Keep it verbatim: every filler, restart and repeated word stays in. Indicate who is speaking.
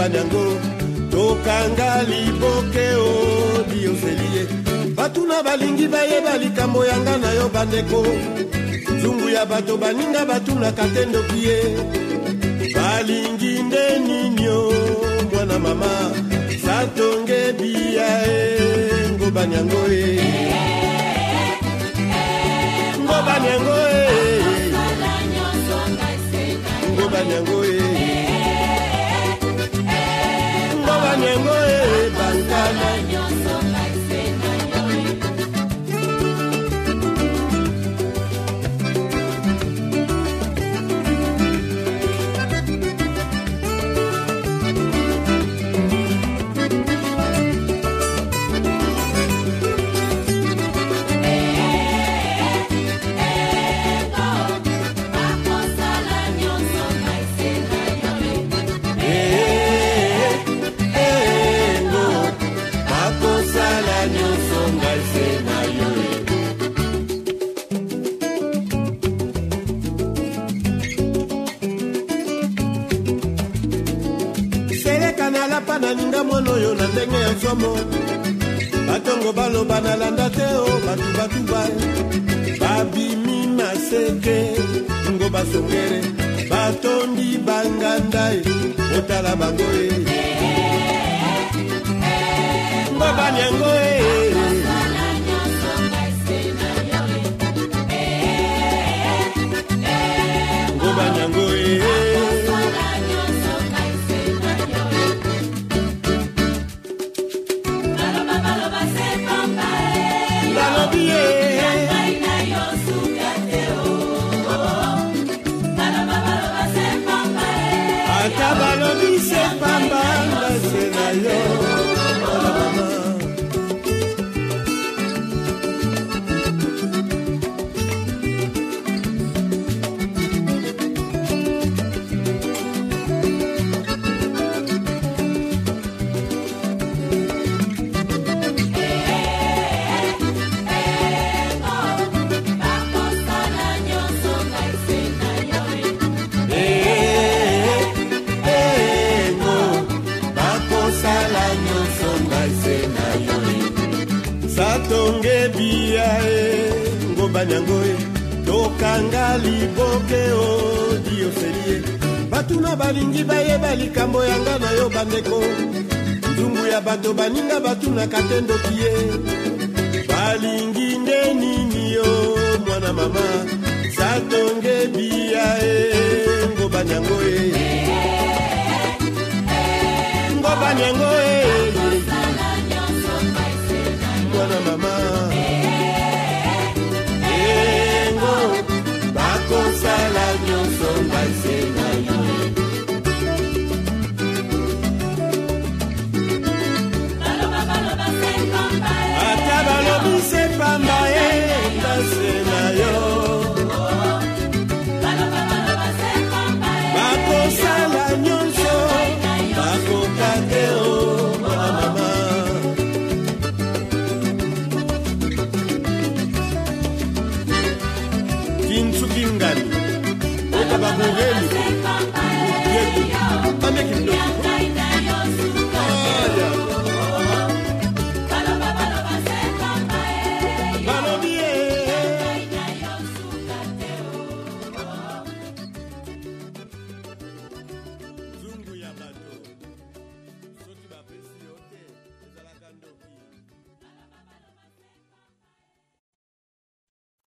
Speaker 1: Ngobanyango tokanga liboke o dioselie batuna balingi bayeba likambo yanga na yo bandeko zungu ya bato baninga batuna katendo kie balingi nde ninyo mwana mama satonge bia e Ngobanyango e Ngobanyango e Ngobanyango e Ngobanyango e bankana Nalinga mono yo na ndenge ya somo batongo baloba na landa te o batu batu bai babimi maseke ngo basongere batondi bangandai otala bango e Ngobanyango e Ngobanyango e Atabalobi se pamba se na yo mama Satonge bia e Ngobanyango e tokanga liboke o dioselie batuna balingi bayeba likambo yanga na yo bandeko nzungu ya bato baninga batuna katendo kie balingi nde nini yo mwana mama satonge bia e Ngobanyango e Ngobanyango e mwana mama engo bakosala nyonso mbase na yo ata balobi se pamba e mbase na yo bakosala nyonso bakokate o mwana mama Kintsukingani Otabagogeli Yetu Ame kidogo